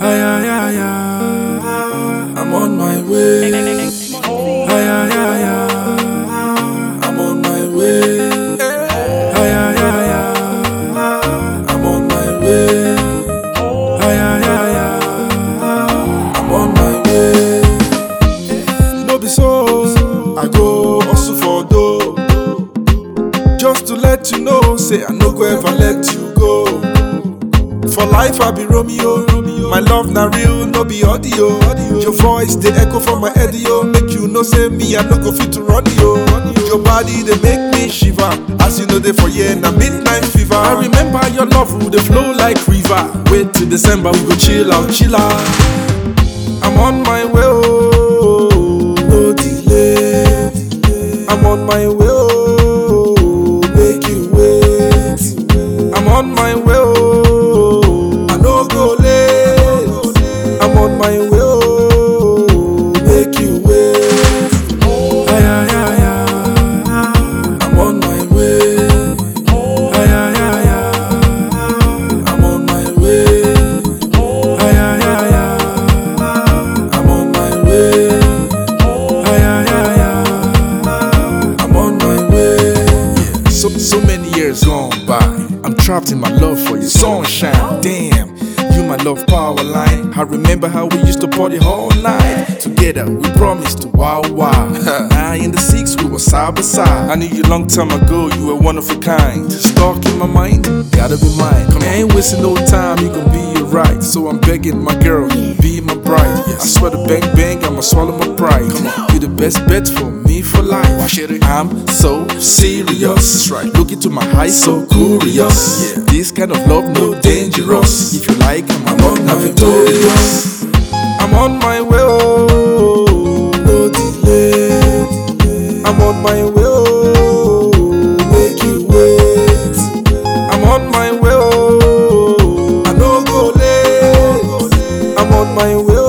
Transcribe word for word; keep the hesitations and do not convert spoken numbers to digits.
Ay, ay, ay, ay. I'm on my way. Ay, ay, ay, ay. I'm on my way. Ay, ay, ay, ay. I'm on my way. Ay, ay, ay, ay. I'm on my way. No be so, I go hustle for dough. Just to let you know, say I no go ever let you go. For life I be Romeo, my love na real, no be audio. Your voice they echo from my head, yo. Make you know say me I no go fit to run yo. Your body they make me shiver, as you know they for year na midnight fever. I remember your love will they flow like river. Wait till December we go chill out, chill out. I'm on my way, oh, no delay. I'm on my way, oh, make you wait. I'm on my way, oh, I no go late. I'm on my way, oh, make you wait. Ay, ay, ay, ay. I'm on my way. Ay, ay, ay, ay. I'm on my way. Ay, ay, ay, ay. I'm on my way. Ay, ay, ay, ay. I'm on my way. Yeah. So, so many years gone by. I'm trapped in my love for your sunshine. Damn, you my love power line. I remember how we used to party all night. Together we promised to wow wow. Nine in the six we were side by side. I knew you long time ago, you were one of a kind. Stuck in my mind, gotta be mine. Come on, I ain't wasting no time, you gon' be right. So I'm begging my girl, be my bride. I swear to bang bang, I'ma swallow my pride. You the best bet for me for life. I'm so serious. Look into my eyes, so curious. Yeah. This kind of love, no dangerous. If you like, I'm, I'm on my victorious. I'm on my way, oh, no delay. I'm on my way, oh, make you wait. I'm on my way, oh, I no go late. I'm on my way.